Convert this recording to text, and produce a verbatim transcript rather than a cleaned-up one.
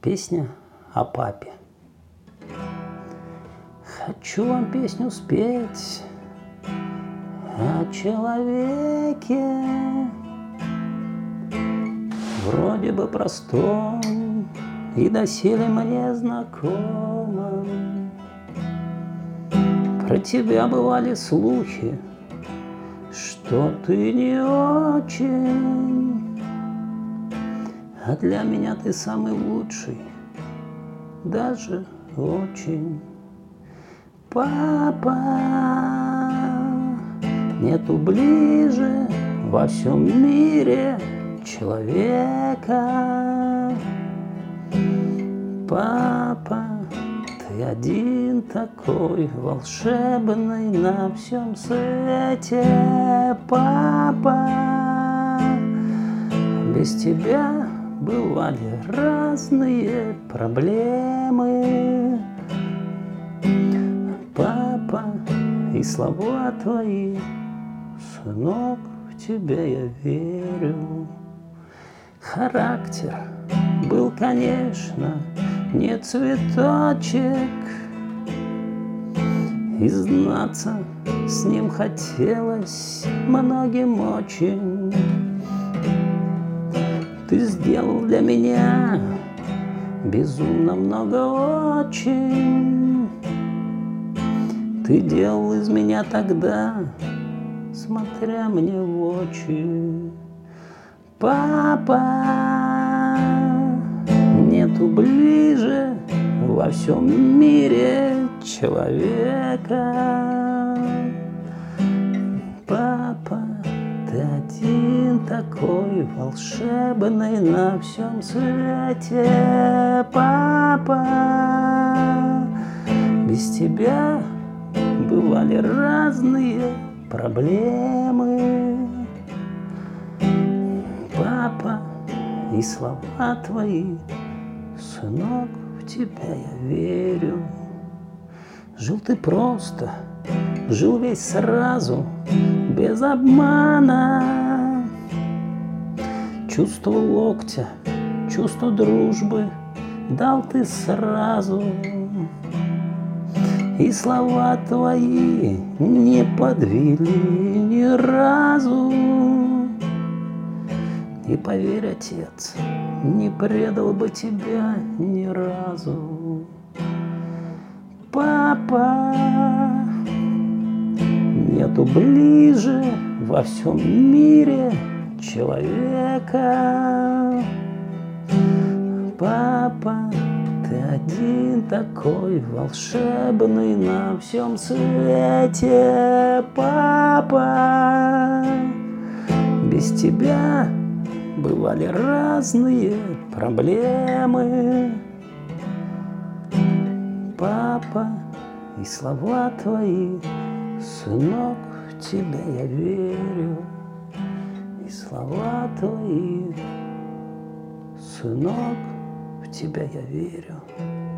Песня о папе. Хочу вам песню спеть о человеке, вроде бы простом и доселе мне знакомом. Про тебя бывали слухи, что ты не очень, а для меня ты самый лучший, даже очень. Папа, нету ближе во всем мире человека. Папа, ты один такой волшебный на всем свете. Папа, без тебя бывали разные проблемы. Папа, и слова твои, сынок, в тебя я верю. Характер был, конечно, не цветочек, и знаться с ним хотелось многим очень. Ты сделал для меня безумно много очень. Ты делал из меня тогда, смотря мне в очи. Папа, нету ближе во всем мире человека. Папа, ты один такой волшебный на всем свете. Папа, без тебя бывали разные проблемы. Папа, и слова твои, сынок, в тебя я верю. Жил ты просто, жил весь сразу, без обмана. Чувство локтя, чувство дружбы дал ты сразу. И слова твои не подвели ни разу. И поверь, отец, не предал бы тебя ни разу. Папа, нету ближе во всем мире человека. Папа, ты один такой волшебный на всем свете. Папа, без тебя бывали разные проблемы. Папа, и слова твои, сынок, в тебя я верю. И слова твои, сынок, в тебя я верю.